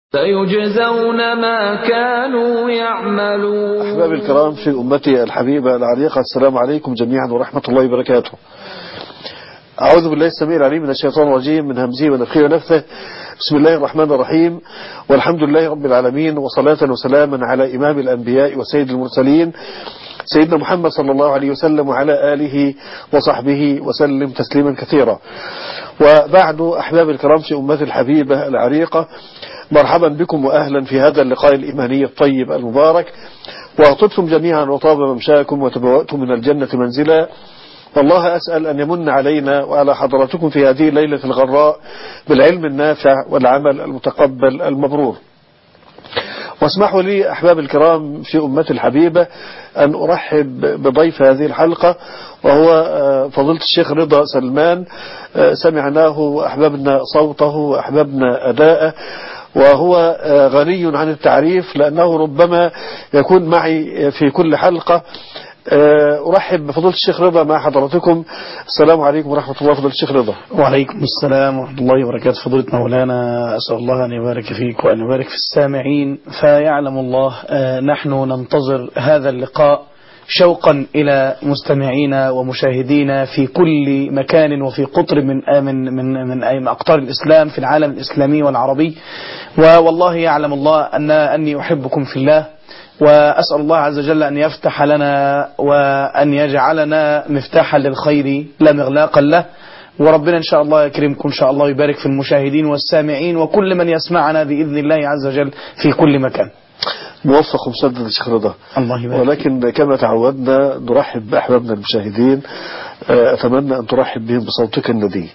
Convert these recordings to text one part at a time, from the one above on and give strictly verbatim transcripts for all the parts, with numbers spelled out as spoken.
سيجزون ما كانوا يعملون. أحباب الكرام في أمتي الحبيبة العريقة، السلام عليكم جميعا ورحمة الله وبركاته. أعوذ بالله السميع العليم من الشيطان الرجيم من همزه ونفخه ونفثه. بسم الله الرحمن الرحيم، والحمد لله رب العالمين، وصلاة وسلاما على إمام الأنبياء وسيد المرسلين سيدنا محمد صلى الله عليه وسلم وعلى آله وصحبه وسلم تسليما كثيرا. وبعد، أحباب الكرام في أمتي الحبيبة العريقة، مرحبا بكم وأهلا في هذا اللقاء الإيماني الطيب المبارك. وطبتم جميعا وطاب ممشاكم وتبوأتم من الجنة منزلا. والله أسأل أن يمن علينا وعلى حضراتكم في هذه الليلة الغراء بالعلم النافع والعمل المتقبل المبرور. واسمحوا لي أحباب الكرام في أمتي الحبيبة أن أرحب بضيف هذه الحلقة، وهو فضيلة الشيخ رضا سلمان. سمعناه وأحببنا صوته وأحببنا أداءه، وهو غني عن التعريف لأنه ربما يكون معي في كل حلقة. أرحب بفضيلة الشيخ رضا مع حضراتكم. السلام عليكم ورحمة الله فضيلة الشيخ رضا. وعليكم السلام ورحمة الله وبركاته. فضيلة مولانا، أسأل الله أن يبارك فيك وأن يبارك في السامعين. فيعلم الله نحن ننتظر هذا اللقاء شوقا إلى مستمعينا ومشاهدينا في كل مكان وفي قطر من من من من أي أقطار الإسلام في العالم الإسلامي والعربي. والله يعلم الله أن أني أحبكم في الله، وأسأل الله عز وجل أن يفتح لنا وأن يجعلنا مفتاحا للخير لا مغلاقا له. وربنا إن شاء الله يكرمكم إن شاء الله ويبارك في المشاهدين والسامعين وكل من يسمعنا بإذن الله عز وجل في كل مكان. موفق ومسدد الشيخ رضا. الله يبارك. ولكن كما تعودنا نرحب بأحبابنا المشاهدين. أتمنى أن ترحب بهم بصوتك الندي.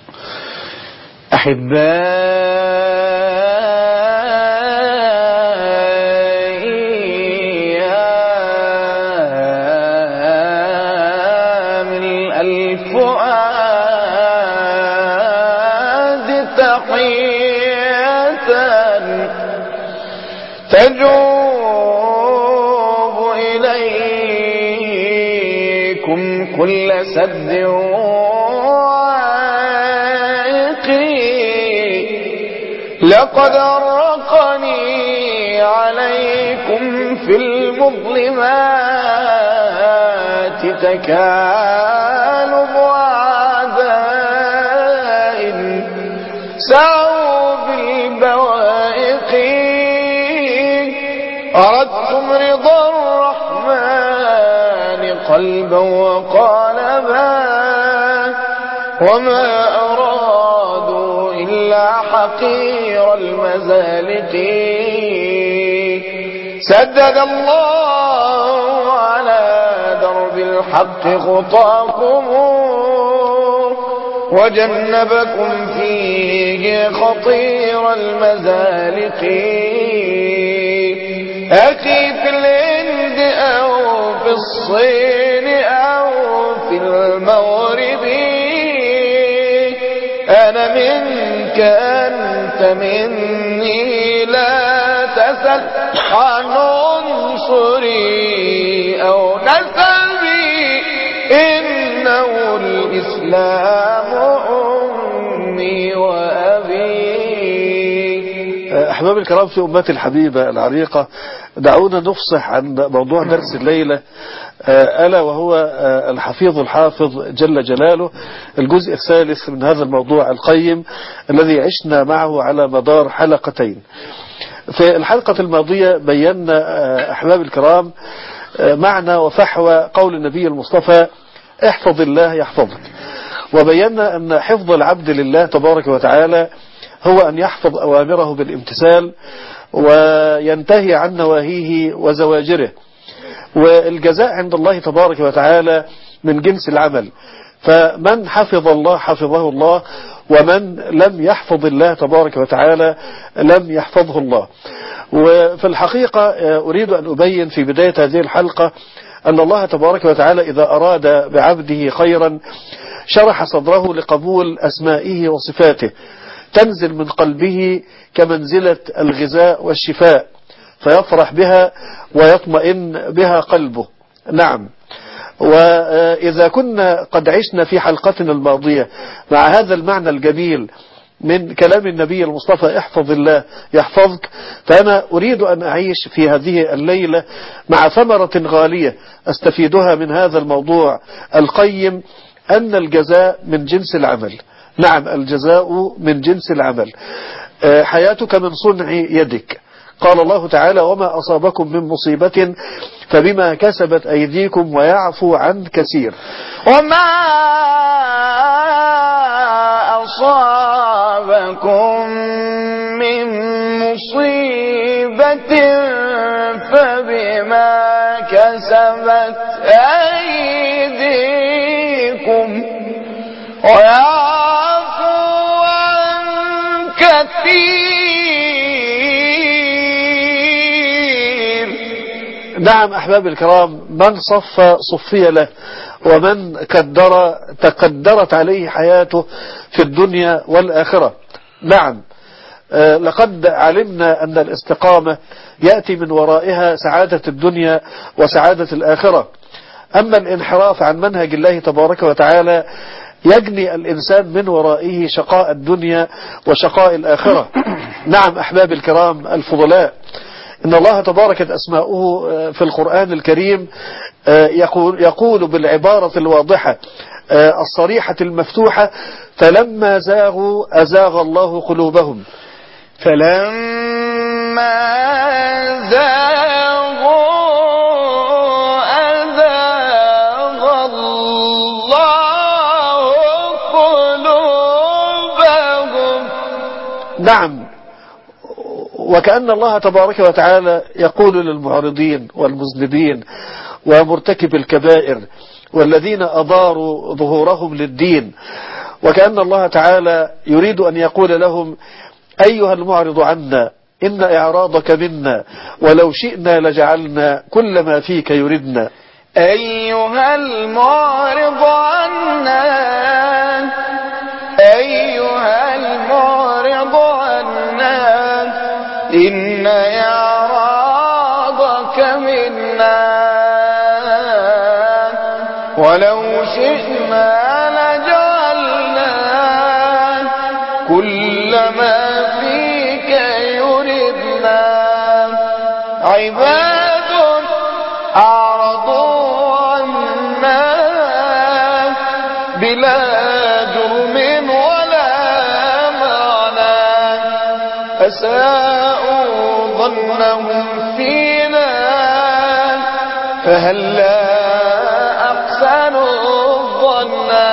أحبائي تجوب إليكم كل سد وعيقي، لقد أرقني عليكم في المظلمات تكالب أعداء سعوا بالبوائق. أردتم رضا الرحمن قلبا وقالبا، وما أرادوا إلا حقير المزالق. سدد الله على درب الحق خطاكم، وجنبكم فيه خطير المزالق. أخي في الهند أو في الصين أو في المغرب، أنا منك أنت مني، لا تسل عن عنصري أو نسبي، إنه الإسلام أمي وأبي. أحباب الكرام في أمتي الحبيبة العريقة، دعونا نفصح عن موضوع درس الليلة، ألا وهو الحفيظ الحافظ جل جلاله، الجزء الثالث من هذا الموضوع القيم الذي عشنا معه على مدار حلقتين. في الحلقة الماضية بينا أحباب الكرام معنى وفحوى قول النبي المصطفى: احفظ الله يحفظك. وبينا أن حفظ العبد لله تبارك وتعالى هو أن يحفظ أوامره بالامتثال وينتهي عن نواهيه وزواجره، والجزاء عند الله تبارك وتعالى من جنس العمل. فمن حفظ الله حفظه الله، ومن لم يحفظ الله تبارك وتعالى لم يحفظه الله. وفي الحقيقة أريد أن أبين في بداية هذه الحلقة أن الله تبارك وتعالى إذا أراد بعبده خيرا شرح صدره لقبول أسمائه وصفاته، تنزل من قلبه كمنزلة الغذاء والشفاء، فيفرح بها ويطمئن بها قلبه. نعم. وإذا كنا قد عشنا في حلقتنا الماضية مع هذا المعنى الجميل من كلام النبي المصطفى احفظ الله يحفظك. فأنا أريد أن أعيش في هذه الليلة مع ثمرة غالية أستفيدها من هذا الموضوع القيم، أن الجزاء من جنس العمل. نعم، الجزاء من جنس العمل. حياتك من صنع يدك. قال الله تعالى وما أصابكم من مصيبة فبما كسبت أيديكم ويعفو عن كثير. وما أصابكم من مصيبة فبما كسبت أيديكم ويعفو عن كثير. نعم أحباب الكرام، من صف صفي له، ومن قدر تقدرت عليه حياته في الدنيا والآخرة. نعم، آه لقد علمنا أن الاستقامة يأتي من ورائها سعادة الدنيا وسعادة الآخرة. أما الانحراف عن منهج الله تبارك وتعالى يجني الإنسان من ورائه شقاء الدنيا وشقاء الآخرة. نعم أحباب الكرام الفضلاء، إن الله تبارك أسماؤه في القرآن الكريم يقول, يقول بالعبارة الواضحة الصريحة المفتوحة فلما زاغوا أزاغ الله قلوبهم. فلما زاغوا أزاغ الله قلوبهم. نعم، وكأن الله تبارك وتعالى يقول للمعرضين والمذنبين ومرتكب الكبائر والذين أضاروا ظهورهم للدين، وكأن الله تعالى يريد أن يقول لهم أيها المعرض عنا إن إعراضك منا ولو شئنا لجعلنا كل ما فيك يردنا. أيها المعرض عنا أيها المعرض عنا إن إعراضك منا ولو شئنا لجعلنا كل ما فيك يردنا. عباد أعرضوا عنا بلا جرم ولا معنى أساءوا ظنهم فينا فهلا أحسنوا الظنا.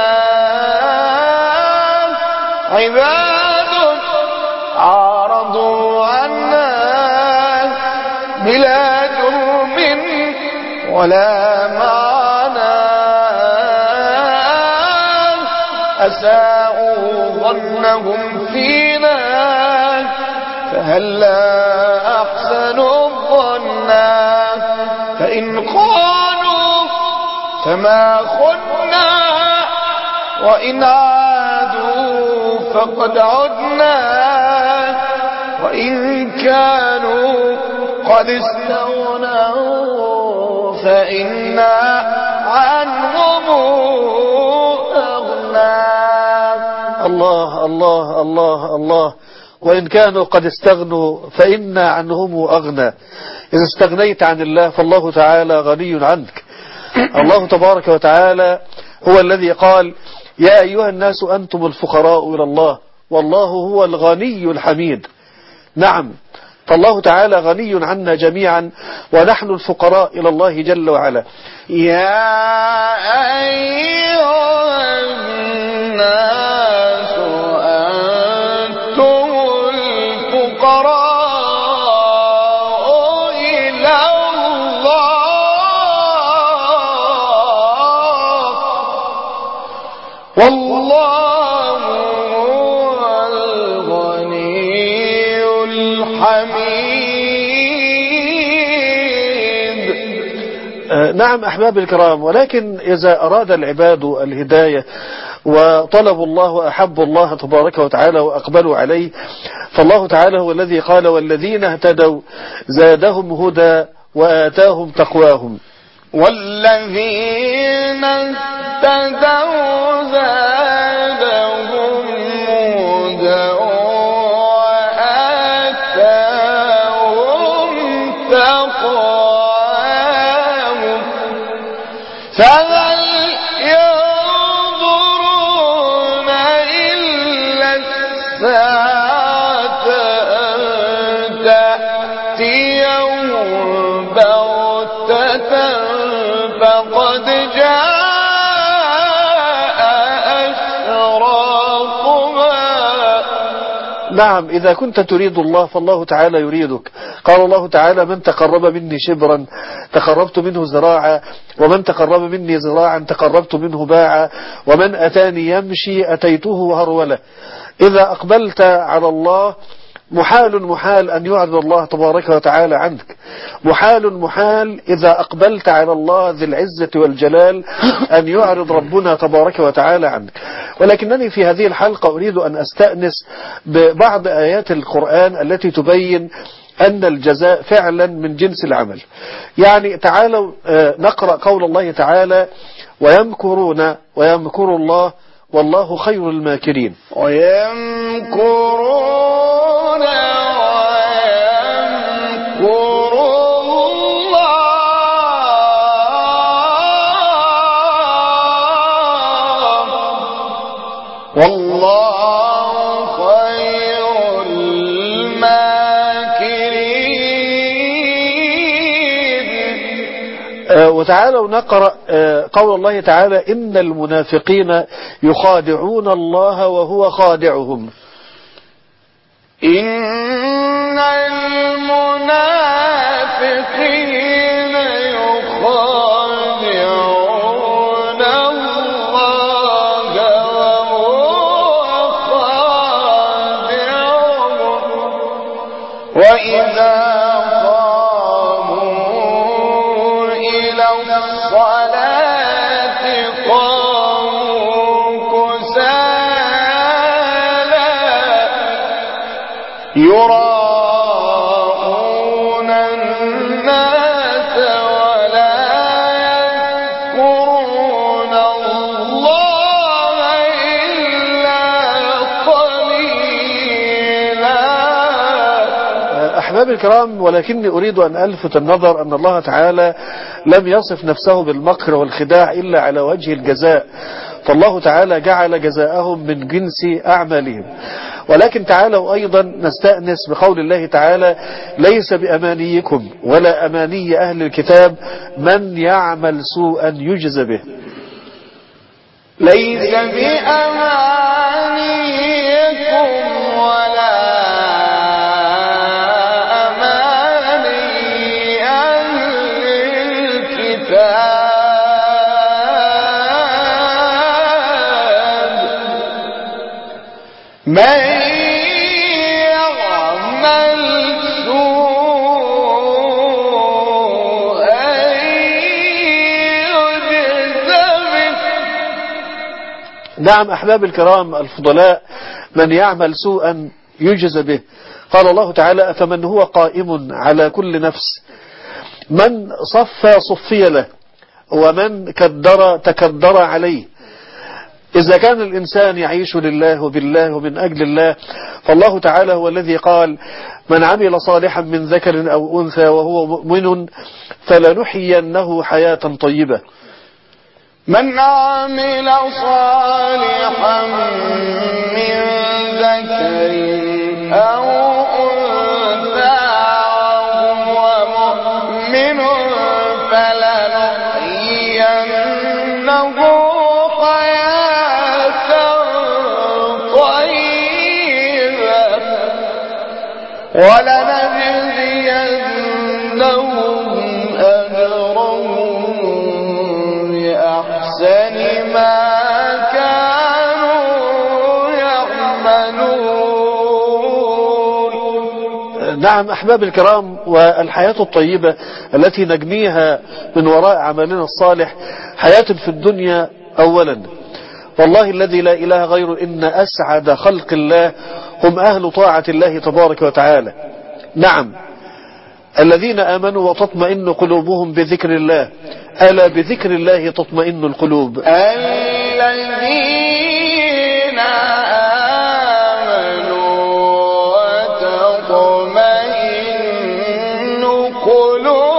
عباد أعرضوا عنا بلا جرم ولا معنى أساءوا ظنهم فينا فهلا أحسنوا الظنا. فإن قالوا فما خدنا وإن عادوا فقد عدنا وإن كانوا قد استغنوا فإنا عنهم أغنى. الله الله الله الله. وإن كانوا قد استغنوا فإنا عنهم أغنى. إذا استغنيت عن الله فالله تعالى غني عنك. الله تبارك وتعالى هو الذي قال يا أيها الناس أنتم الفقراء إلى الله والله هو الغني الحميد. نعم، فالله تعالى غني عنا جميعا ونحن الفقراء إلى الله جل وعلا. يا أيها الناس أنتم الفقراء إلى الله والله هو الغني الحميد. نعم أحباب الكرام، ولكن إذا أراد العباد الهداية وطلبوا الله وأحبوا الله تبارك وتعالى وأقبلوا عليه فالله تعالى هو الذي قال والذين اهتدوا زادهم هدى وآتاهم تقواهم. والذين اهتدوا زادهم هدى مأواهم فهل ينظرون إلا الساعة أن تأتيهم بغتة فقد جاء نعم، إذا كنت تريد الله فالله تعالى يريدك. قال الله تعالى: من تقرب مني شبرا تقربت منه زراعا، ومن تقرب مني زراعا تقربت منه باعا، ومن أتاني يمشي أتيته هرولا. إذا أقبلت على الله محال محال أن يعرض الله تبارك وتعالى عنك. محال محال إذا أقبلت على الله ذي العزة والجلال أن يعرض ربنا تبارك وتعالى عنك. ولكنني في هذه الحلقة أريد أن أستأنس ببعض آيات القرآن التي تبين أن الجزاء فعلا من جنس العمل. يعني تعالوا نقرأ قول الله تعالى: ويمكرون ويمكر الله والله خير الماكرين. ويمكرون والله خير الماكرين. وتعالوا نقرأ قول الله تعالى: إن المنافقين يخادعون الله وهو خادعهم. إن المنافقين يخادعون الله وهو خادعهم وإذا قاموا إلى الصلاة قاموا كسالى يراءون الناس ولا يذكرون الله إلا قليلا. أحبابي الكرام، ولكني أريد أن ألفت النظر أن الله تعالى لم يصف نفسه بالمكر والخداع إلا على وجه الجزاء، فالله تعالى جعل جزاءهم من جنس أعمالهم. ولكن تعالوا أيضا نستأنس بقول الله تعالى: ليس بأمانيكم ولا أماني أهل الكتاب من يعمل سوءا يجز به. ليس بأمانيكم ولا أماني أهل الكتاب من نعم أحباب الكرام الفضلاء، من يعمل سوءا يجز به. قال الله تعالى: أفمن هو قائم على كل نفس من صفى صفي له ومن كدر تكدر عليه. إذا كان الإنسان يعيش لله وبالله ومن أجل الله فالله تعالى هو الذي قال: من عمل صالحا من ذكر أو أنثى وهو مؤمن فلنحيينه حياة طيبة. من عمل صالحا من ذكر أو أنثى وهو مؤمن فلنحيينه حياة طيبة ولنجزينهم أجرهم بأحسن ما كانوا يعملون. نعم أحباب الكرام، والحياة الطيبة التي نجنيها من وراء عملنا الصالح حياة في الدنيا أولا. والله الذي لا إله غيره إن أسعد خلق الله هم أهل طاعة الله تبارك وتعالى. نعم، الذين آمنوا وتطمئن قلوبهم بذكر الله، ألا بذكر الله تطمئن القلوب. الذين آمنوا وتطمئن قلوبهم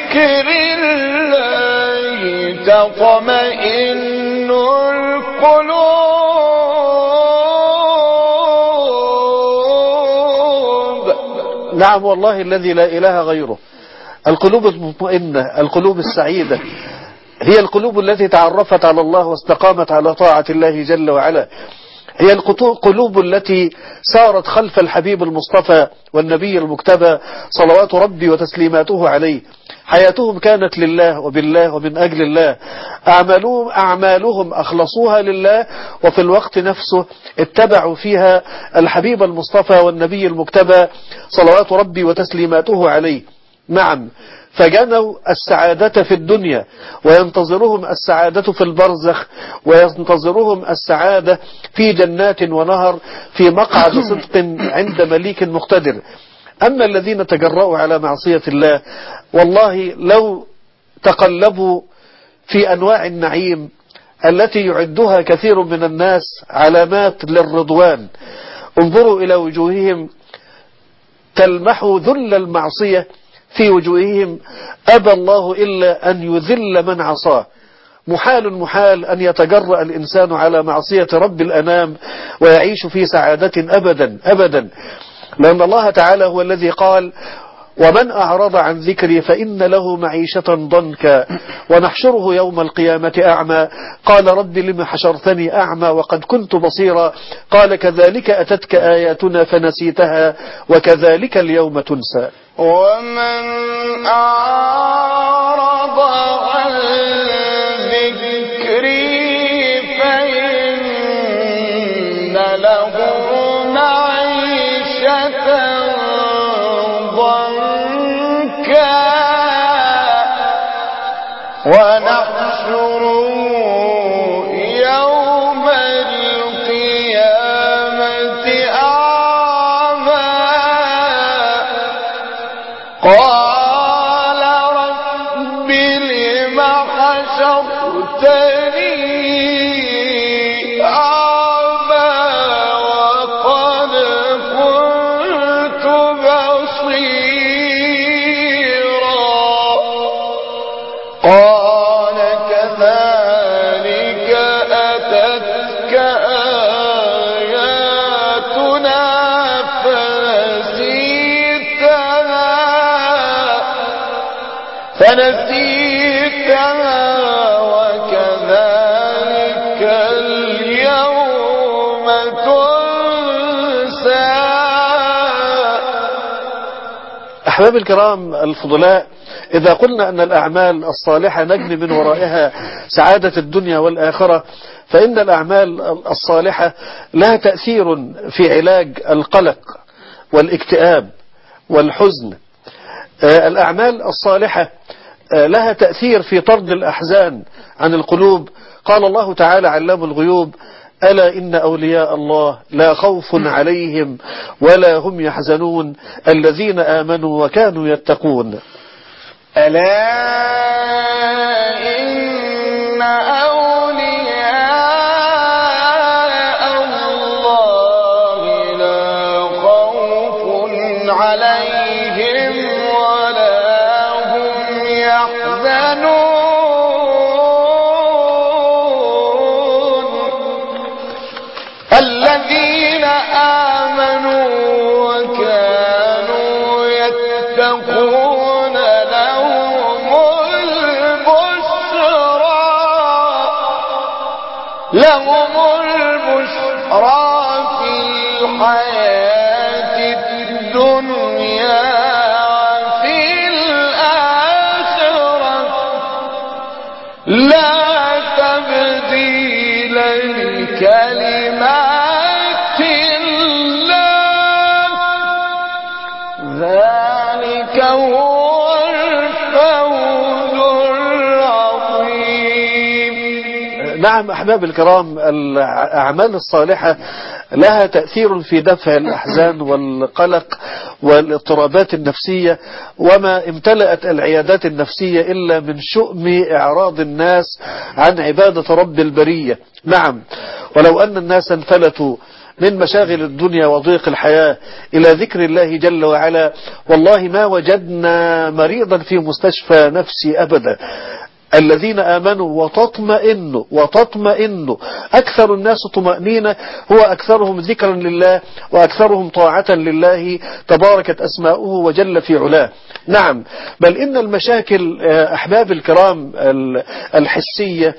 بذكر الله تطمئن القلوب. نعم والله الذي لا إله غيره. القلوب المطمئنة، القلوب السعيدة، هي القلوب التي تعرفت على الله واستقامت على طاعة الله جل وعلا. هي القلوب التي سارت خلف الحبيب المصطفى والنبي المجتبى صلوات ربي وتسليماته عليه. حياتهم كانت لله وبالله ومن أجل الله. أعمالهم, أعمالهم أخلصوها لله، وفي الوقت نفسه اتبعوا فيها الحبيب المصطفى والنبي المجتبى صلوات ربي وتسليماته عليه. نعم، فجنوا السعادة في الدنيا، وينتظرهم السعادة في البرزخ، وينتظرهم السعادة في جنات ونهر في مقعد صدق عند مليك مقتدر. أما الذين تجرؤوا على معصية الله والله لو تقلبوا في أنواع النعيم التي يعدها كثير من الناس علامات للرضوان، انظروا إلى وجوههم تلمح ذل المعصية في وجوههم، أبى الله إلا أن يذل من عصاه. محال محال أن يتجرأ الإنسان على معصية رب الأنام ويعيش في سعادة أبدا أبدا، لأن الله تعالى هو الذي قال: ومن أعرض عن ذكري فإن له معيشة ضنكا ونحشره يوم القيامة أعمى قال رب لم حشرتني أعمى وقد كنت بصيرا قال كذلك أتتك آياتنا فنسيتها وكذلك اليوم تنسى. ومن أعرض عن ذكري فإن له معيشة ونحشره يوم القيامة أعمى قال رب لم حشرتني أعمى وقد كنت بصيرا قال كذلك أتتك آياتنا فنسيتها فنسيتها وكذلك اليوم تنسى. أحباب الكرام الفضلاء، إذا قلنا أن الأعمال الصالحة نجني من ورائها سعادة الدنيا والآخرة، فإن الأعمال الصالحة لها تأثير في علاج القلق والاكتئاب والحزن. الأعمال الصالحة لها تأثير في طرد الأحزان عن القلوب. قال الله تعالى علام الغيوب: ألا إن أولياء الله لا خوف عليهم ولا هم يحزنون الذين آمنوا وكانوا يتقون. ألا إن أولياء الله لا خوف عليهم ولا هم يحزنون الذين آمنوا وكانوا يتقون لهم البشرى في الحياة الدنيا في الآخرة لا تبديل لكلمات الله ذلك هو الفوز العظيم. نعم أحباب الكرام، الأعمال الصالحة لها تأثير في دفع الأحزان والقلق والاضطرابات النفسية، وما امتلأت العيادات النفسية إلا من شؤم إعراض الناس عن عبادة رب البرية. نعم، ولو أن الناس انفلتوا من مشاغل الدنيا وضيق الحياة إلى ذكر الله جل وعلا، والله ما وجدنا مريضا في مستشفى نفسي أبدا. الذين آمنوا وتطمئن وتطمئن أكثر الناس طمأنينة هو أكثرهم ذكرا لله وأكثرهم طاعة لله تباركت أسماؤه وجل في علاه. نعم، بل إن المشاكل أحباب الكرام الحسية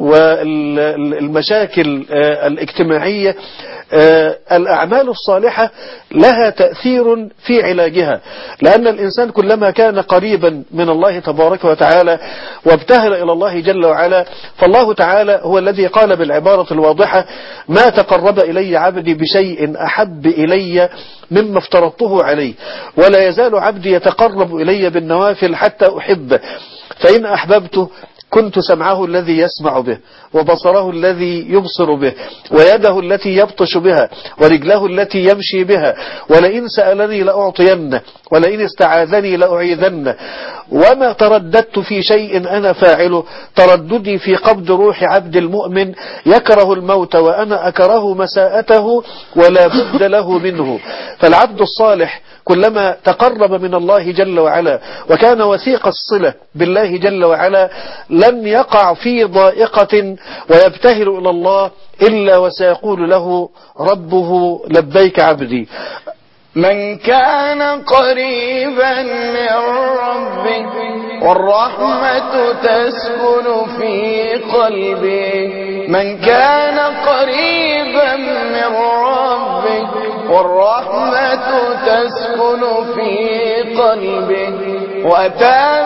والمشاكل الاجتماعية الأعمال الصالحة لها تأثير في علاجها، لأن الإنسان كلما كان قريبا من الله تبارك وتعالى وابتهل إلى الله جل وعلا، فالله تعالى هو الذي قال بالعبارة الواضحة: ما تقرب إلي عبدي بشيء أحب إلي مما افترضته عليه، ولا يزال عبدي يتقرب إلي بالنوافل حتى أحبه، فإن أحببته كنت سمعه الذي يسمع به، وبصره الذي يبصر به، ويده التي يبطش بها، ورجله التي يمشي بها، ولئن سألني لأعطينه، ولئن استعاذني لأعيذنه. وما ترددت في شيء أنا فاعله ترددي في قبض روح عبد المؤمن يكره الموت وأنا أكره مساءته ولا بد له منه. فالعبد الصالح كلما تقرب من الله جل وعلا وكان وثيق الصلة بالله جل وعلا لن يقع في ضائقة ويبتهل إلى الله إلا وسيقول له ربه: لبيك عبدي. من كان قريبا من ربه والرحمة تسكن في قلبه، من كان قريبا من ربه والرحمة تسكن في قلبه، وأتى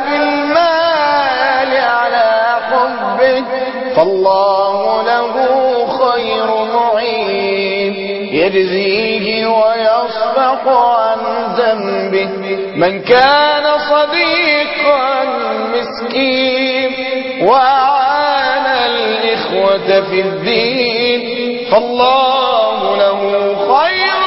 بالمال على حبه، فالله له خير معين يجزيه ويصفح عن ذنبه. من كان صديقا مسكين وأعان الإخوة في الدين، فالله له خير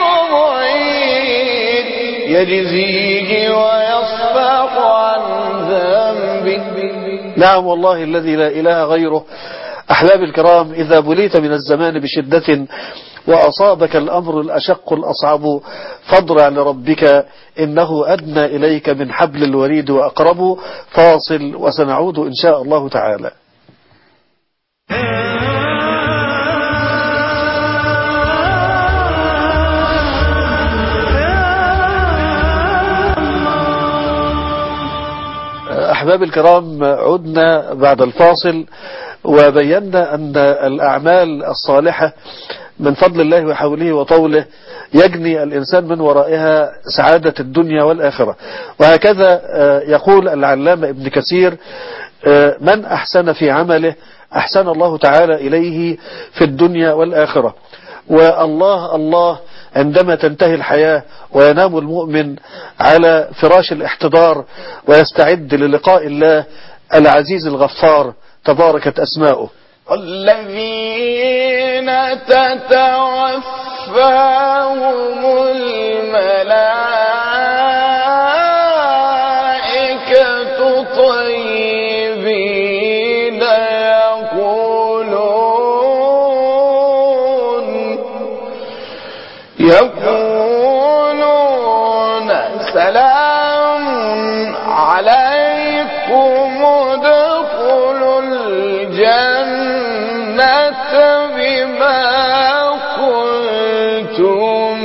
معين يجزيه ويصفح عن ذنبه. نعم والله الذي لا إله غيره. أحباب الكرام، إذا بليت من الزمان بشدة وأصابك الأمر الأشق الأصعب فاضرع لربك، إنه أدنى إليك من حبل الوريد وأقرب. فاصل وسنعود إن شاء الله تعالى. أحباب الكرام، عدنا بعد الفاصل وبينا أن الأعمال الصالحة من فضل الله وحوله وطوله يجني الإنسان من ورائها سعادة الدنيا والآخرة. وهكذا يقول العلامة ابن كثير: من أحسن في عمله أحسن الله تعالى إليه في الدنيا والآخرة. والله الله عندما تنتهي الحياة وينام المؤمن على فراش الاحتضار ويستعد للقاء الله العزيز الغفار تباركت أسماؤه. والذين تتوفاهم الملائكة طيبين يقولون يقولون سلام عليكم ادخلوا الجنة بما كنتم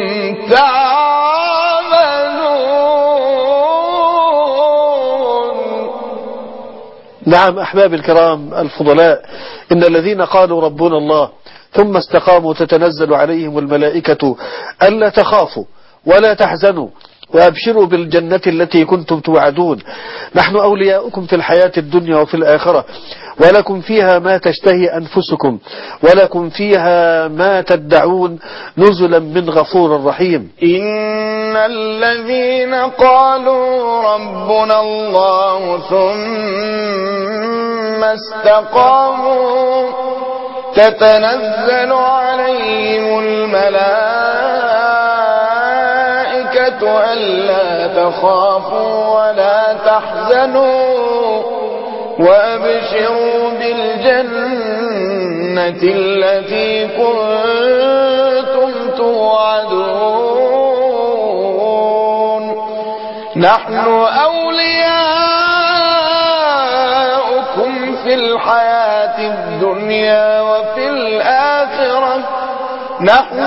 تعملون. نعم أحباب الكرام الفضلاء، إن الذين قالوا ربنا الله ثم استقاموا تتنزل عليهم الملائكة ألا تخافوا ولا تحزنوا وأبشروا بالجنة التي كنتم توعدون، نحن أولياؤكم في الحياة الدنيا وفي الآخرة، ولكم فيها ما تشتهي أنفسكم ولكم فيها ما تدعون نزلا من غفور رحيم. إن الذين قالوا ربنا الله ثم استقاموا تتنزل عليهم الملائكة ألا تخافوا ولا تحزنوا وأبشروا بالجنة التي كنتم توعدون نحن أولياؤكم في الحياة الدنيا وفي الآخرة نحن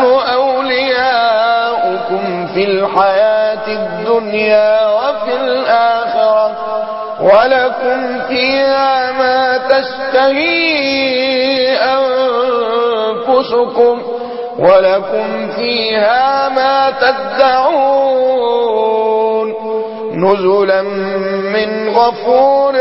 أولياؤكم في الحياة الدنيا وفي الآخرة ولكم فيها ما تشتهي أنفسكم ولكم فيها ما تدعون نزلا من غفور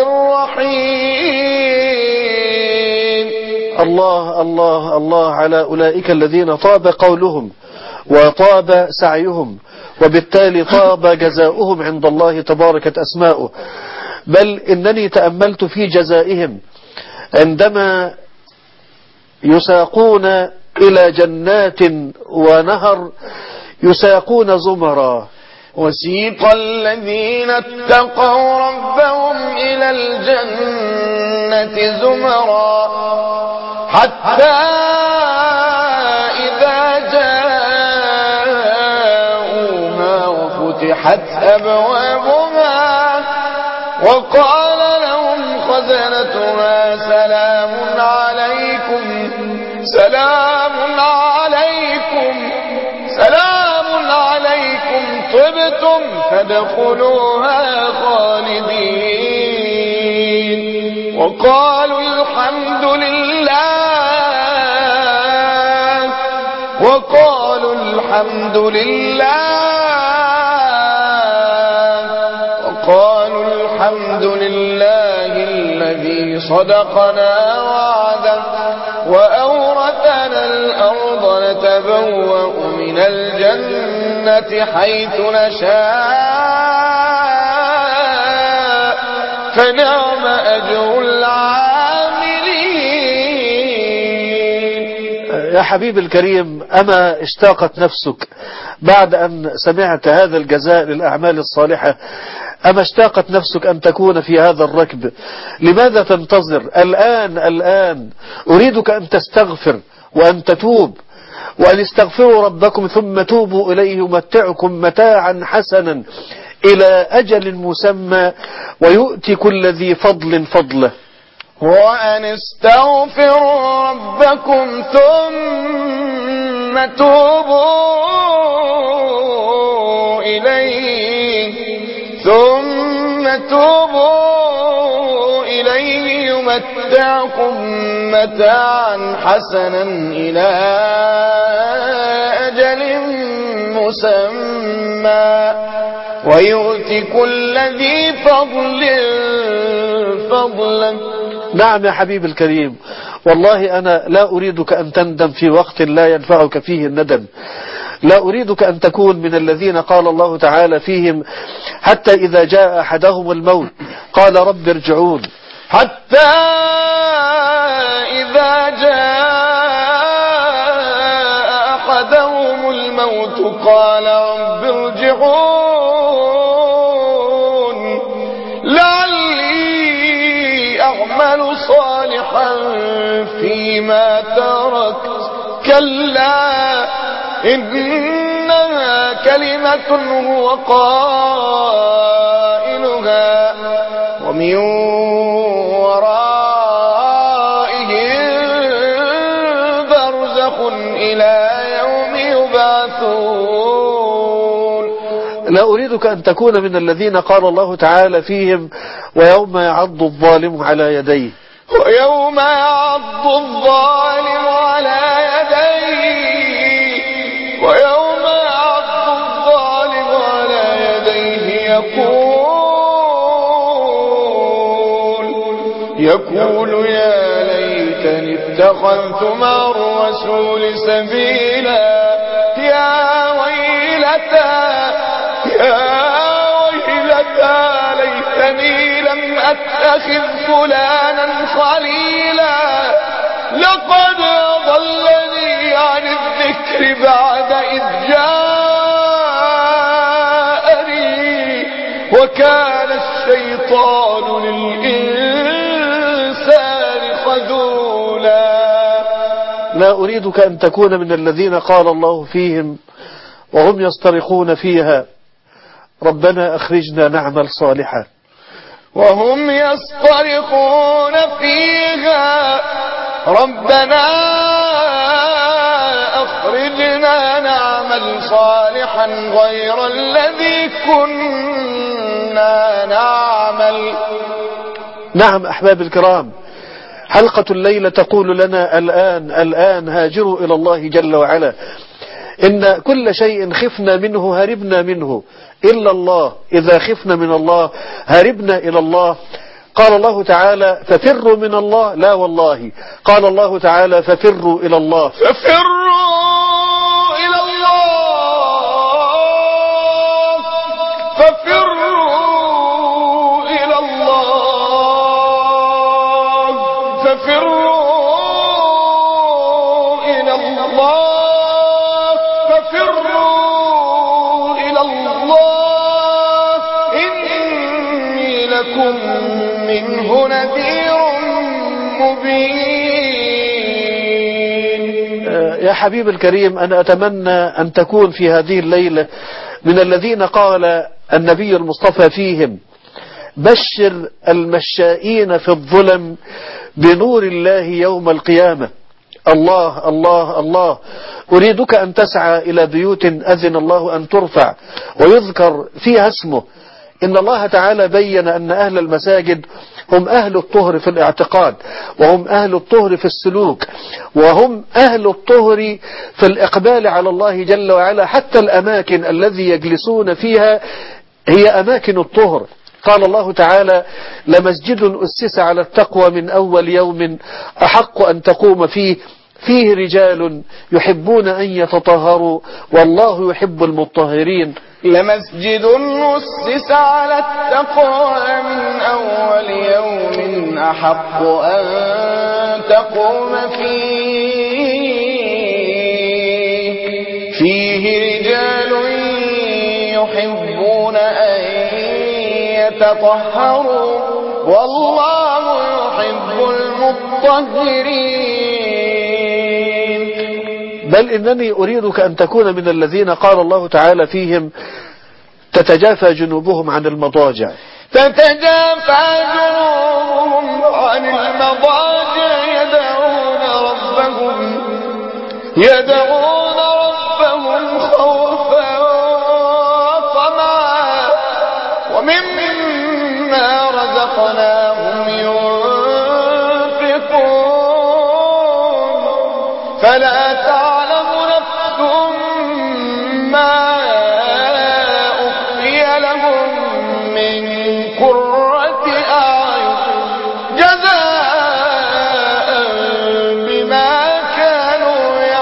رحيم. الله الله الله على أولئك الذين طاب قولهم وطاب سعيهم وبالتالي طاب جزاؤهم عند الله تباركت أسماؤه. بل إنني تأملت في جزائهم عندما يساقون إلى جنات ونهر يساقون زمرا. وسيق الذين اتقوا ربهم إلى الجنة زمرا حتى إذا جاءوها وفتحت أبوابها وقال لهم خزنتها سلام عليكم سلام عليكم سلام عليكم طبتم فادخلوها خالدين وقالوا الحمد لله وقالوا الحمد لله وقالوا الحمد لله الذي صدقنا وعده وأورثنا الأرض نتبوأ من الجنة حيث نشاء فنعم أجر العاملين. يا حبيب الكريم، أما اشتاقت نفسك بعد أن سمعت هذا الجزاء للأعمال الصالحة؟ أما اشتاقت نفسك أن تكون في هذا الركب؟ لماذا تنتظر؟ الآن الآن أريدك أن تستغفر وأن تتوب، وأن استغفروا ربكم ثم توبوا إليه يمتعكم متاعا حسنا إلى أجل مسمى ويؤتي كل ذي فضل فضله. وأن استغفروا ربكم ثم توبوا إليه ثم توبوا إليه يمتعكم متاعا حسنا إلى أجل مسمى ويؤتي كل ذي فضل فضلا. نعم يا حبيب الكريم، والله أنا لا أريدك أن تندم في وقت لا ينفعك فيه الندم. لا أريدك أن تكون من الذين قال الله تعالى فيهم حتى إذا جاء أحدهم الموت قال رب ارجعون. حتى إذا جاء أحدهم الموت قال رب ارجعون لعلي أعمل صالحا فيما تركت كلا إنها كلمة هو قائلها ومن ورائهم برزخ إلى يوم يبعثون. لا أريدك أن تكون من الذين قال الله تعالى فيهم ويوم يعض الظالم على يديه ويوم يعض الظالم على يديه ويوم يعض الظالم على يديه يقول يقول يا ليتني اتخذت مع الرسول سبيلا يا ويلتى يا ويلتى ليتني لم أتخذ فلانا خليلا لقد أضلني عن الذكر بعد إذ جاءني وكان الشيطان للإنسان خذولا. لا أريدك أن تكون من الذين قال الله فيهم وهم يصطرخون فيها ربنا أخرجنا نعمل صالحا وهم يصطرخون فيها ربنا أخرجنا نعمل صالحا غير الذي كنا نعمل. نعم أحباب الكرام، حلقة الليلة تقول لنا الآن الآن هاجروا إلى الله جل وعلا. إن كل شيء خفنا منه هربنا منه إلا الله. إذا خفنا من الله هربنا إلى الله. قال الله تعالى ففروا من الله، لا والله قال الله تعالى ففروا إلى الله، ففروا إلى الله، ففروا إلى الله، ففروا إلى الله، ففروا إلى الله إني لكم منه نذير مبين. يا حبيب الكريم، أنا أتمنى أن تكون في هذه الليلة من الذين قال النبي المصطفى فيهم بشر المشائين في الظلم بنور الله يوم القيامة. الله الله الله، أريدك أن تسعى إلى بيوت أذن الله أن ترفع ويذكر فيها اسمه. إن الله تعالى بين أن أهل المساجد هم أهل الطهر في الاعتقاد، وهم أهل الطهر في السلوك، وهم أهل الطهر في الإقبال على الله جل وعلا. حتى الأماكن الذي يجلسون فيها هي أماكن الطهر. قال الله تعالى لمسجد أسس على التقوى من أول يوم أحق أن تقوم فيه فيه رجال يحبون أن يتطهروا والله يحب المطهرين. لمسجد أسس على التقوى من أول يوم أحق أن تقوم فيه فيه رجال يحبون أن يتطهروا والله يحب المطهرين. بل إنني أريدك أن تكون من الذين قال الله تعالى فيهم تتجافى جنوبهم عن المضاجع. تتجافى جنوبهم عن المضاجع يدعون ربهم يدعون ربهم خوفا وطمعا ومما رزقناهم ينفقون فلا تعلم نفس ما أخفي لهم من قرة أعين جزاء بما كانوا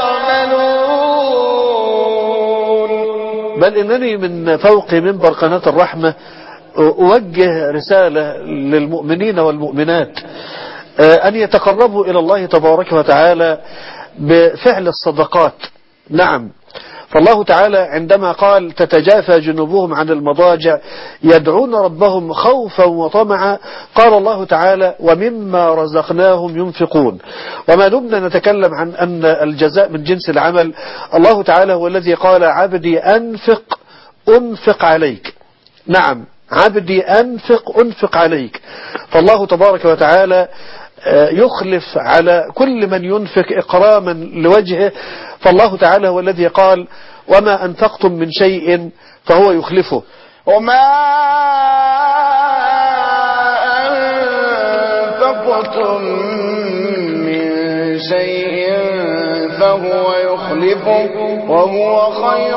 يعملون. بل إنني من فوق منبر قناة الرحمة أوجه رسالة للمؤمنين والمؤمنات أن يتقربوا إلى الله تبارك وتعالى بفعل الصدقات. نعم، فالله تعالى عندما قال تتجافى جنوبهم عن المضاجع يدعون ربهم خوفا وطمعا، قال الله تعالى ومما رزقناهم ينفقون. وما دمنا نتكلم عن أن الجزاء من جنس العمل، الله تعالى هو الذي قال عبدي أنفق أنفق عليك. نعم، عبدي أنفق أنفق عليك. فالله تبارك وتعالى يخلف على كل من ينفق إكراما لوجهه. فالله تعالى هو الذي قال وما أنفقتم من شيء فهو يخلفه. وما أنفقتم من شيء فهو يخلفه وهو خير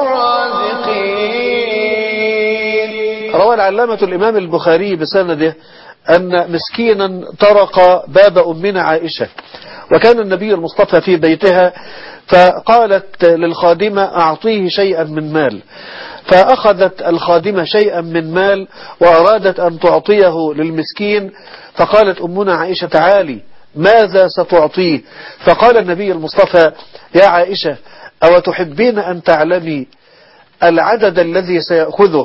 الرازقين. روى العلامة الإمام البخاري بسنده أن مسكينا طرق باب أمنا عائشة، وكان النبي المصطفى في بيتها، فقالت للخادمة أعطيه شيئا من مال، فأخذت الخادمة شيئا من مال وأرادت أن تعطيه للمسكين، فقالت أمنا عائشة تعالي ماذا ستعطيه؟ فقال النبي المصطفى يا عائشة أو تحبين أن تعلمي العدد الذي سيأخذه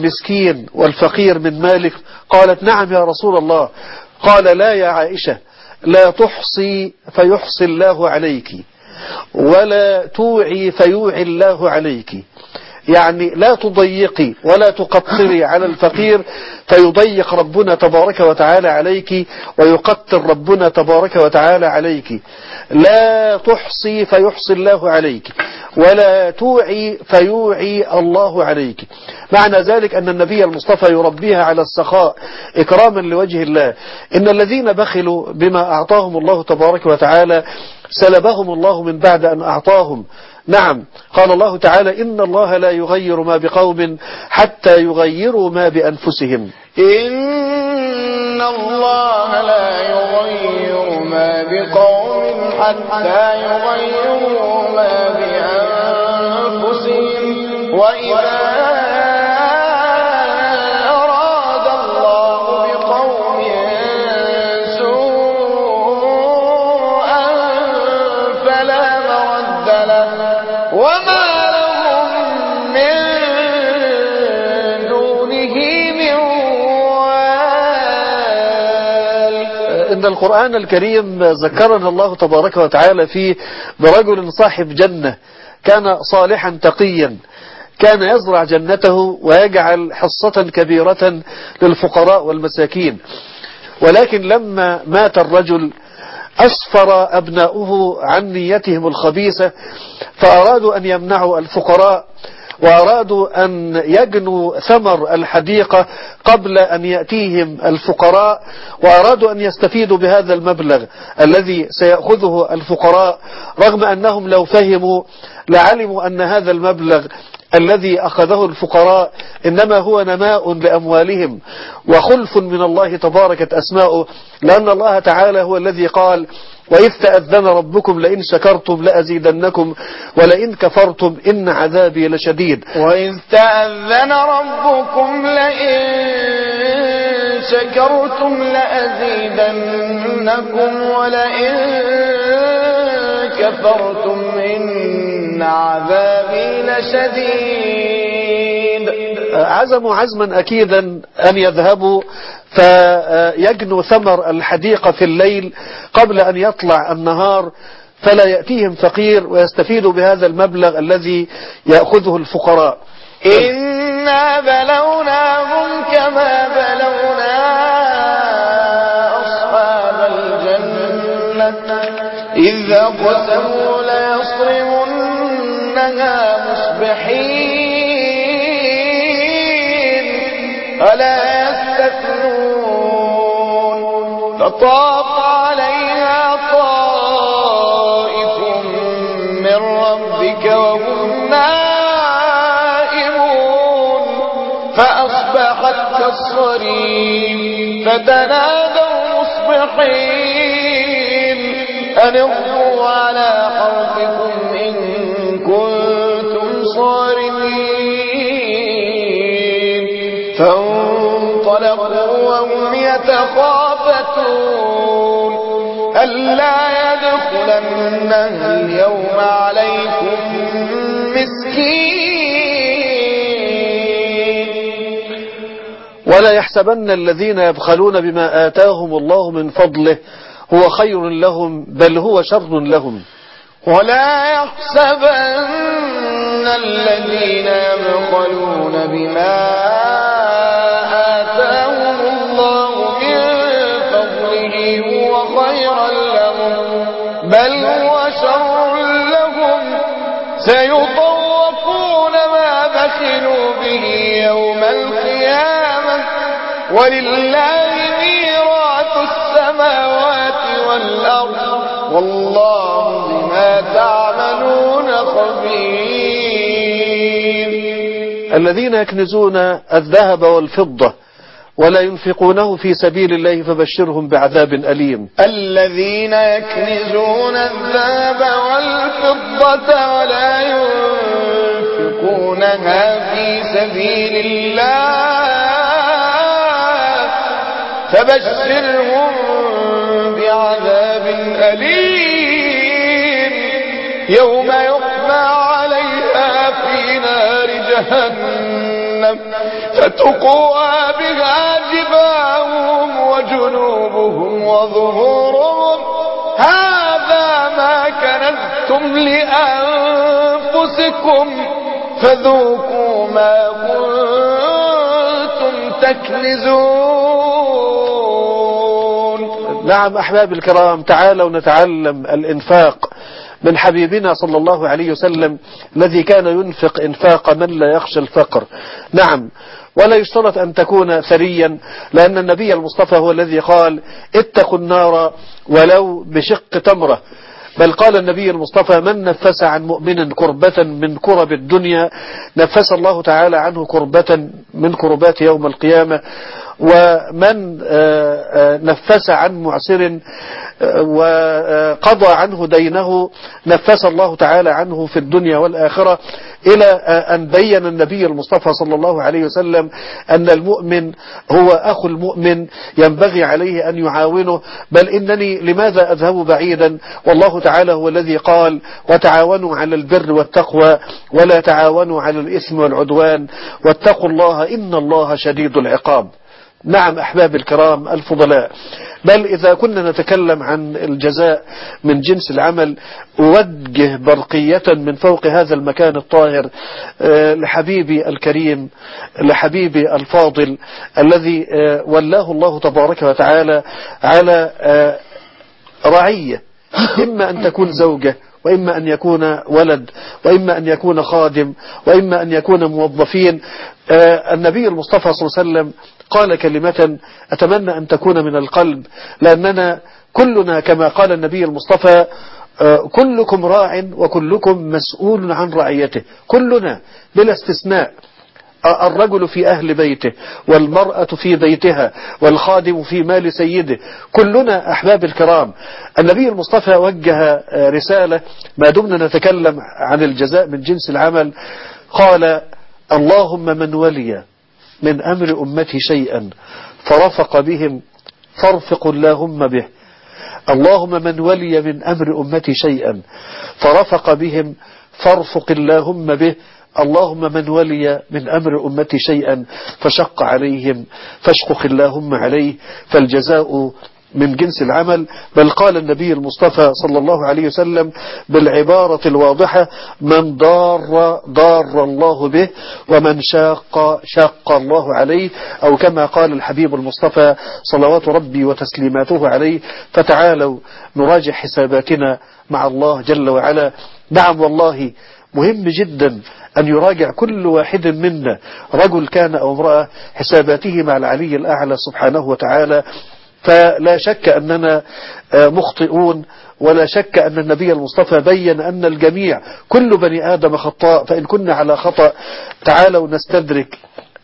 المسكين والفقير من مالك؟ قالت نعم يا رسول الله. قال لا يا عائشة لا تحصي فيحصي الله عليك، ولا توعي فيوعي الله عليك. يعني لا تضيقي ولا تقطري على الفقير فيضيق ربنا تبارك وتعالى عليك، ويقطر ربنا تبارك وتعالى عليك. لا تحصي فيحصي الله عليك، ولا توعي فيوعي الله عليك. معنى ذلك أن النبي المصطفى يربيها على السخاء إكراما لوجه الله. إن الذين بخلوا بما أعطاهم الله تبارك وتعالى سلبهم الله من بعد أن أعطاهم. نعم، قال الله تعالى: إن الله لا يغير ما بقوم حتى يغيروا ما بأنفسهم. إن الله لا يغير ما بقوم حتى يغيروا ما بأنفسهم، وإذا أراد الله بقوم سوءا فلا مرد له وما لهم من دونه من وال. إن القرآن الكريم ذكرنا الله تبارك وتعالى فيه برجل صاحب جنة كان صالحا تقيا، كان يزرع جنته ويجعل حصة كبيرة للفقراء والمساكين، ولكن لما مات الرجل أسفر أبناؤه عن نيتهم الخبيثة، فأرادوا أن يمنعوا الفقراء، وأرادوا أن يجنوا ثمر الحديقة قبل أن يأتيهم الفقراء، وأرادوا أن يستفيدوا بهذا المبلغ الذي سيأخذه الفقراء، رغم أنهم لو فهموا لعلموا أن هذا المبلغ الذي أخذه الفقراء إنما هو نماء لأموالهم وخلف من الله تباركت أسماؤه، لأن الله تعالى هو الذي قال: وإذ تأذن ربكم لئن شكرتم لأزيدنكم ولئن كفرتم إن عذابي لشديد. وإذ تأذن ربكم لئن شكرتم لأزيدنكم ولئن كفرتم إن عذابي لشديد. عزموا عزما أكيدا أن يذهبوا فيجنوا ثمر الحديقة في الليل قبل أن يطلع النهار، فلا يأتيهم فقير ويستفيدوا بهذا المبلغ الذي يأخذه الفقراء. إنا بلوناهم كما بلونا أصحاب الجنة إذ أقسموا ليصرمنها مصبحين ألا يستثنون فطاف عليها طائف من ربك وهم نائمون فأصبحت كالصريم فتنادوا مصبحين أن اغدوا على حرثكم إن كنتم صارمين فانطلقوا وهم يتخافتون ألا يدخلنها اليوم عليكم مسكين. ولا يحسبن الذين يبخلون بما آتاهم الله من فضله هو خير لهم بل هو شر لهم. ولا يحسبن الذين يبخلون بما آتاهم الله من فضله هو خيرا لهم بل هو شر لهم سيطوقون ما بخلوا به يوم القيامة ولله ميراث السماوات والأرض والله بما تعملون خبير. الذين يكنزون الذهب والفضة ولا ينفقونه في سبيل الله فبشرهم بعذاب أليم. الذين يكنزون الذهب والفضة ولا ينفقونها في سبيل الله فبشرهم بعذاب أليم يوم يحمى عليها في نار جهنم فتقوى بها جباههم وجنوبهم وظهورهم هذا ما كنزتم لأنفسكم فذوقوا ما كنتم تكنزون. نعم أحباب الكرام، تعالوا نتعلم الإنفاق من حبيبنا صلى الله عليه وسلم الذي كان ينفق إنفاق من لا يخشى الفقر. نعم، ولا يشترط أن تكون ثريا، لأن النبي المصطفى هو الذي قال اتقوا النار ولو بشق تمرة. بل قال النبي المصطفى من نفس عن مؤمن كربة من كرب الدنيا نفس الله تعالى عنه كربة من كربات يوم القيامة. ومن نفس عن معسر وقضى عنه دينه نفس الله تعالى عنه في الدنيا والآخرة، إلى أن بين النبي المصطفى صلى الله عليه وسلم أن المؤمن هو أخو المؤمن ينبغي عليه أن يعاونه. بل إنني لماذا أذهب بعيدا، والله تعالى هو الذي قال وتعاونوا على البر والتقوى ولا تعاونوا على الإثم والعدوان واتقوا الله إن الله شديد العقاب. نعم أحباب الكرام الفضلاء، بل إذا كنا نتكلم عن الجزاء من جنس العمل، أوجه برقية من فوق هذا المكان الطاهر لحبيبي الكريم، لحبيبي الفاضل الذي ولاه الله تبارك وتعالى على رعية، إما أن تكون زوجة وإما أن يكون ولد وإما أن يكون خادم وإما أن يكون موظفين. النبي المصطفى صلى الله عليه وسلم قال كلمة أتمنى أن تكون من القلب، لأننا كلنا كما قال النبي المصطفى كلكم راع وكلكم مسؤول عن رعيته، كلنا بلا استثناء، الرجل في أهل بيته والمرأة في بيتها والخادم في مال سيده، كلنا أحباب الكرام. النبي المصطفى وجه رسالة ما دمنا نتكلم عن الجزاء من جنس العمل، قال اللهم من ولي من أمر أمتي شيئا فرفق بهم فارفق اللهم به. اللهم من ولي من أمر أمتي شيئا فرفق بهم فارفق اللهم به. اللهم من ولي من أمر أمتي شيئا فشق عليهم فاشقق اللهم عليه. فالجزاء من جنس العمل. بل قال النبي المصطفى صلى الله عليه وسلم بالعبارة الواضحة من ضار ضار الله به ومن شاق شاق الله عليه، أو كما قال الحبيب المصطفى صلوات ربي وتسليماته عليه. فتعالوا نراجع حساباتنا مع الله جل وعلا. نعم والله مهم جدا أن يراجع كل واحد منا رجل كان أو امرأة حساباته مع العلي الأعلى سبحانه وتعالى. فلا شك أننا مخطئون، ولا شك أن النبي المصطفى بين أن الجميع كل بني آدم خطاء، فإن كنا على خطأ تعالوا نستدرك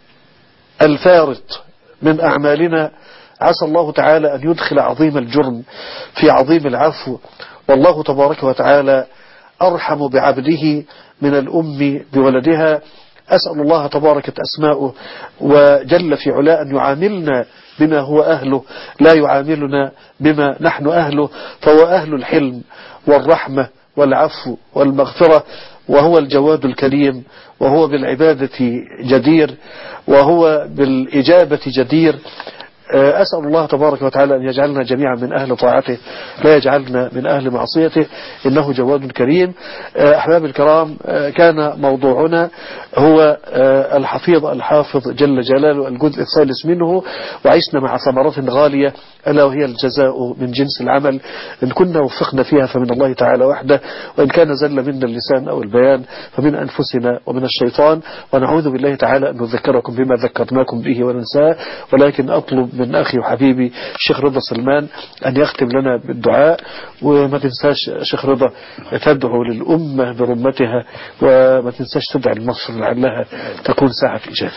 الفارط من أعمالنا. عسى الله تعالى أن يدخل عظيم الجرم في عظيم العفو، والله تبارك وتعالى أرحم بعبده من الأم بولدها. أسأل الله تبارك أسماؤه وجل في علاء أن يعاملنا بما هو أهله، لا يعاملنا بما نحن أهله، فهو أهل الحلم والرحمة والعفو والمغفرة، وهو الجواد الكريم، وهو بالعبادة جدير، وهو بالإجابة جدير. أسأل الله تبارك وتعالى أن يجعلنا جميعا من أهل طاعته، لا يجعلنا من أهل معصيته، إنه جواد كريم. أحباب الكرام، كان موضوعنا هو الحفيظ الحافظ جل جلاله الجزء الثالث منه، وعشنا مع ثمرات غالية ألا وهي الجزاء من جنس العمل. إن كنا وفقنا فيها فمن الله تعالى وحده، وإن كان زل منا اللسان أو البيان فمن أنفسنا ومن الشيطان. ونعوذ بالله تعالى أن نذكركم بما ذكرناكم به وننساه، ولكن أطلب من أخي وحبيبي الشيخ رضا سلمان أن يختم لنا بالدعاء. وما تنساش شيخ رضا تدعو للأمة برمتها، وما تنساش تدعي لمصر لعلها تكون ساعة إجابة.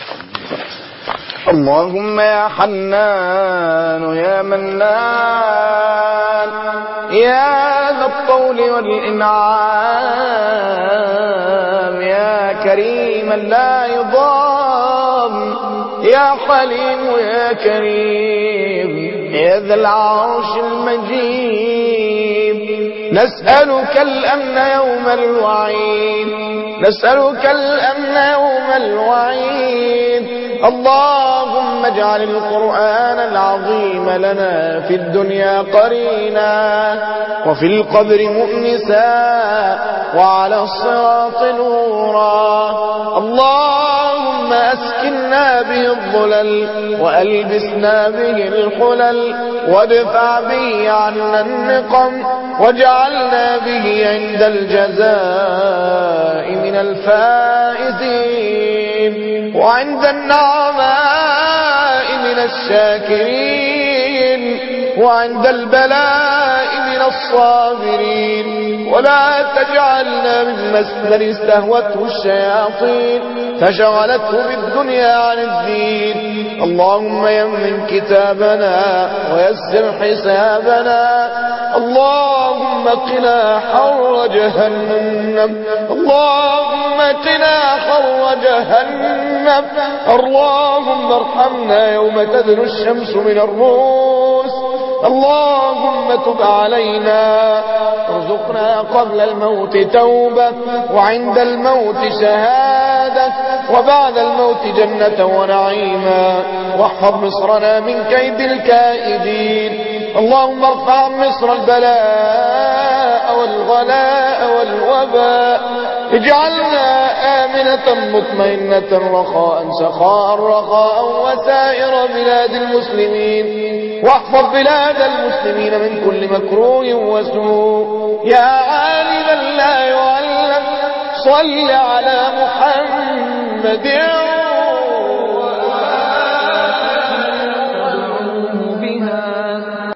اللهم يا حنان يا منان يا ذا الطول والإنعام يا كريما لا يضام يا حليم يا كريم يا ذا العرش المجيد، نسألك الأمن يوم الوعيد، نسألك الأمن يوم الوعيد، اللهم اجعل القرآن العظيم لنا في الدنيا قرينا، وفي القبر مؤنسا، وعلى الصراط نورا. اللهم أسكننا به الظلل، وألبسنا به الحلل، وادفع به عنا النقم، واجعلنا به عند الجزاء من الفائزين، وعند النعماء من الشاكرين، وعند البلاء من الصابرين. ولا تجعلنا ممن استهوته الشياطين فشغلته بالدنيا عن الدين. اللهم يمن كتابنا ويسر حسابنا. اللهم قنا حر جهنم. اللهم قنا حر جهنم. اللهم ارحمنا يوم تدنو الشمس من الرؤوس. اللهم تب علينا، ارزقنا قبل الموت توبة، وعند الموت شهادة، وبعد الموت جنة ونعيما. واحفظ مصرنا من كيد الكائدين. اللهم ارفع عن مصر البلاء والغلاء والوباء. اجعلنا آمنة مطمئنة رخاء سخاء رخاء وسائر بلاد المسلمين. واحفظ بلاد المسلمين من كل مكروه وسوء. يا عالما لا يعلم، صل على محمد